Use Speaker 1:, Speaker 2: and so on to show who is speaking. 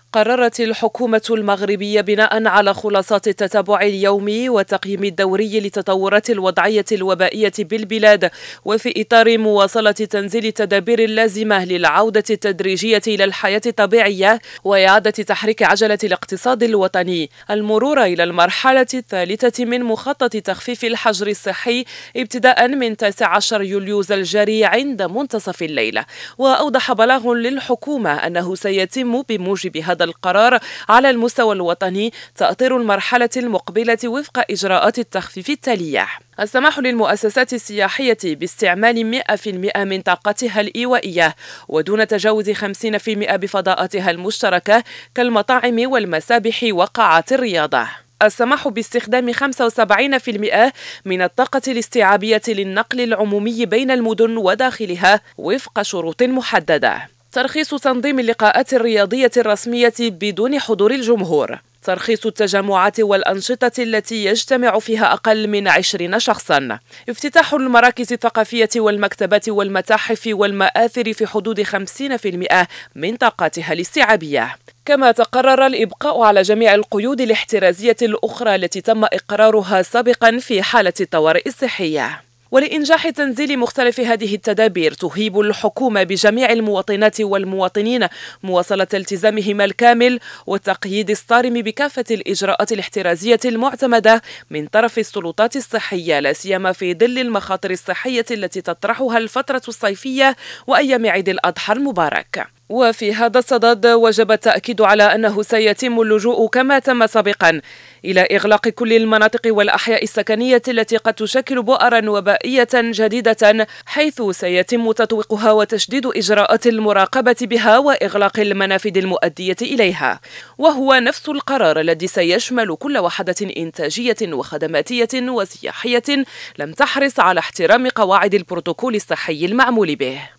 Speaker 1: قررت الحكومة المغربية بناء على خلاصات التتبع اليومي والتقييم الدوري لتطورات الوضعية الوبائية بالبلاد، وفي إطار مواصلة تنزيل التدابير اللازمة للعودة التدريجية إلى الحياة الطبيعية وإعادة تحريك عجلة الاقتصاد الوطني، المرور إلى المرحلة الثالثة من مخطط تخفيف الحجر الصحي ابتداء من 19 يوليوز الجاري عند منتصف الليل. وأوضح بلاغ للحكومة أنه سيتم بموجب هذا القرار على المستوى الوطني تأطير المرحلة المقبلة وفق إجراءات التخفيف التالية: السماح للمؤسسات السياحية باستعمال 100% من طاقتها الإيوائية ودون تجاوز 50% بفضاءاتها المشتركة كالمطاعم والمسابح وقاعات الرياضة. السماح باستخدام 75% من الطاقة الاستيعابية للنقل العمومي بين المدن وداخلها وفق شروط محددة. ترخيص تنظيم اللقاءات الرياضية الرسمية بدون حضور الجمهور. ترخيص التجمعات والأنشطة التي يجتمع فيها أقل من 20 شخصا. افتتاح المراكز الثقافية والمكتبات والمتاحف والمآثر في حدود 50% من طاقاتها الاستيعابية. كما تقرر الإبقاء على جميع القيود الاحترازية الأخرى التي تم إقرارها سابقا في حالة الطوارئ الصحية. ولإنجاح تنزيل مختلف هذه التدابير تهيب الحكومة بجميع المواطنات والمواطنين مواصلة التزامهم الكامل والتقييد الصارم بكافة الإجراءات الاحترازية المعتمدة من طرف السلطات الصحية، لا سيما في ظل المخاطر الصحية التي تطرحها الفترة الصيفية وأيام عيد الأضحى المبارك. وفي هذا الصدد وجب التأكيد على أنه سيتم اللجوء كما تم سابقا إلى إغلاق كل المناطق والأحياء السكنية التي قد تشكل بؤرا وبائية جديدة، حيث سيتم تطويقها وتشديد إجراءات المراقبة بها وإغلاق المنافذ المؤدية إليها، وهو نفس القرار الذي سيشمل كل وحدة إنتاجية وخدماتية وسياحية لم تحرص على احترام قواعد البروتوكول الصحي المعمول به.